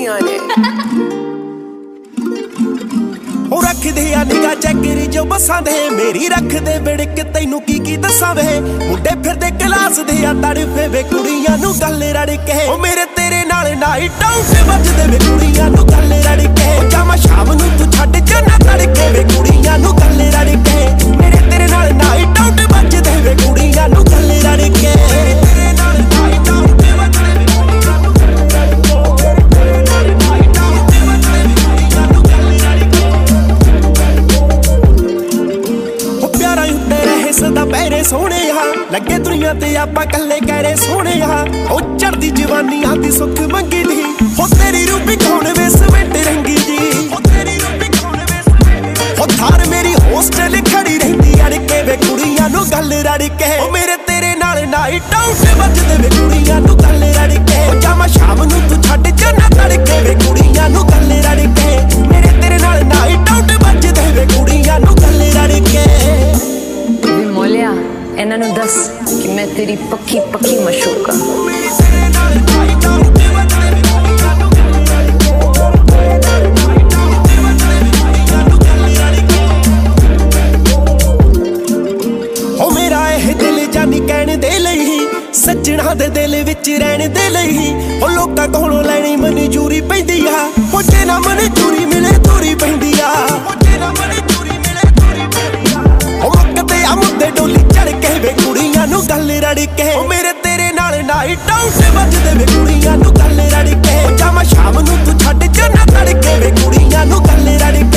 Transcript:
ਕੁੜੀਆਂ ਨੇ। ਉਹ ਰੱਖਦੇ ਆ ਨਿਗਾ ਚੱਕਰੀ ਜੋ ਬੱਸਾਂ ਦੇ, ਮੇਰੀ ਰੱਖਦੇ ਬਿੜਕ ਤੈਨੂੰ ਕੀ ਦੱਸਾਂ ਵੇ। ਮੁੰਡੇ ਫਿਰਦੇ ਕਲਾਸ ਦੇ ਆ ਤੜਫੇ ਵੇ ਕੁੜੀਆਂ ਨੂੰ ਗੱਲ ਰੜ ਕੇ। ਉਹ ਮੇਰੇ ਤੇਰੇ ਨਾਲ ਨਾਈਟ ਆਊਟ ਵੱਜਦੇ ਵੇ ਕੁੜੀਆਂ ਨੂੰ ਗੱਲ ਰੜ ਕੇ। ਜਾਵਾਂ ਸ਼ਾਮ ਨੂੰ ਤੂੰ ਛੱਡ ਜਾਣਾ ਤੜਕੇ ਵੇ ਕੁੜੀਆਂ ਨੂੰ ਗੱਲ ਰੜ ਕੇ। ਮੇਰੇ ਤੇਰੇ ਨਾਲ ਨਾਈਟ ਆਊਟ ਵੱਜਦੇ ਵੇ ਕੁੜੀਆਂ ਨੂੰ ਗੱਲ ਰੜ ਕੇ। ਤੇਰੇ ਨਾਲ ਨਾਈਟ ਆਊਟ ਸਦਾ ਪੈਰੇ ਸੋਹਣਿਆ ਲੱਗੇ ਦੁਨੀਆ ਤੇ ਆਪਾਂ ਕੱਲੇ ਕਹਿਰੇ ਸੋਹਣਿਆ। ਉਹ ਚੜਦੀ ਜਵਾਨੀਆਂ ਦੀ ਸੁੱਖ ਮੰਗੀ ਦੀ, ਹੋ ਤੇਰੀ ਰੂਪੀ ਕੌਣ ਵੇ ਸਵੈਟ ਰੰਗੀ ਜੀ। ਹੋ ਥਾਰ ਮੇਰੀ ਹੋਸਟਲ ਖੜੀ ਰਹਿੰਦੀ ਅੜ ਕੇ ਵੇ ਕੁੜੀਆਂ ਨੂੰ ਗੱਲ ਰੜ ਕੇ। ਉਹ ਮੇਰੇ ਤੇਰੇ ਨਾਲ ਨਾਈਟ ਆਊਟ ਵੱਜਦੇ ਵੇ ਕੁੜੀਆਂ ਨੂੰ ਗੱਲ ਰੜ ਕੇ। ਜਾਵਾਂ ਸ਼ਾਮ ਨੂੰ ਤੂੰ ਛੱਡ ਜਾਣਾ ਤੜਕੇ ਵੇ ਕੁੜੀਆਂ ਨੂੰ ਗੱਲ ਰੜ ਕੇ। ਮੇਰੇ ਤੇਰੇ ਨਾਲ ਨਾਈਟ ਆਊਟ ਵੱਜਦੇ ਵੇ ਕੁੜੀਆਂ ਨੂੰ ਗੱਲ ਰੜ ਕੇ। ਮੋਲਿਆ ਇਹਨਾਂ ਨੂੰ ਦੱਸ ਕਿ ਮੈਂ ਤੇਰੀ ਪੱਕੀ ਮਸ਼ੂਕਾ। ਹੋ ਮੇਰਾ ਇਹ ਦਿਲ ਜਾਨੀ ਕਹਿਣ ਦੇ ਲਈ, ਸੱਜਣਾ ਦੇ ਦਿਲ ਵਿੱਚ ਰਹਿਣ ਦੇ ਲਈ। ਉਹ ਲੋਕਾਂ ਕੋਲੋਂ ਲੈਣੀ ਮਨਜ਼ੂਰੀ ਪੈਂਦੀ ਆ, ਉਹ ਜੇ ਨਾ ਮਨਜ਼ੂਰੀ ਮਿਲੇ ਦੂਰੀ ਪੈਂਦੀ ਆ। ਮੁੱਦੇ ਡੋਲੀ ਚੜ ਕੇ ਵੇ ਕੁੜੀਆਂ ਨੂੰ ਗੱਲ ਰੜ ਕੇ। ਉਹ ਮੇਰੇ ਤੇਰੇ ਨਾਲ ਨਾਈਟ ਆਊਟ ਵੱਜਦੇ ਵੇ ਕੁੜੀਆਂ ਨੂੰ ਗੱਲ ਰੜ ਕੇ। ਜਾਵਾਂ ਸ਼ਾਮ ਨੂੰ ਤੂੰ ਛੱਡ ਜਾਣਾ ਤੜਕੇ ਵੇ ਕੁੜੀਆਂ ਨੂੰ ਗੱਲ ਰੜ ਕੇ।